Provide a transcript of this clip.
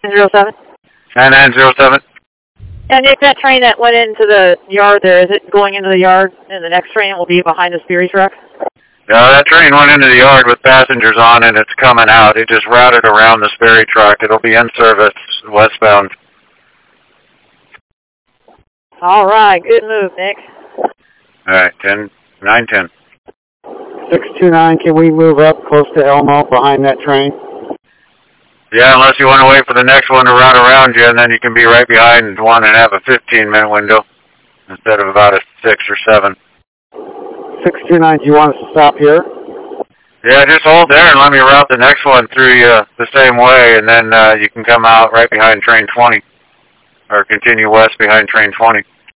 07? 9907. And Nick, that train that went into the yard there, is it going into the yard and the next train will be behind the Sperry truck? That train went into the yard with passengers on and it's coming out. It just routed around the Sperry truck. It'll be in service westbound. All right, good move, Nick. All right, 910. 629, can we move up close to Elmo behind that train? Yeah, unless you want to wait for the next one to run around you, and then you can be right behind one and have a 15-minute window instead of about a 6 or 7. 629, do you want us to stop here? Yeah, just hold there and let me route the next one through you the same way, and then you can come out right behind train 20, or continue west behind train 20.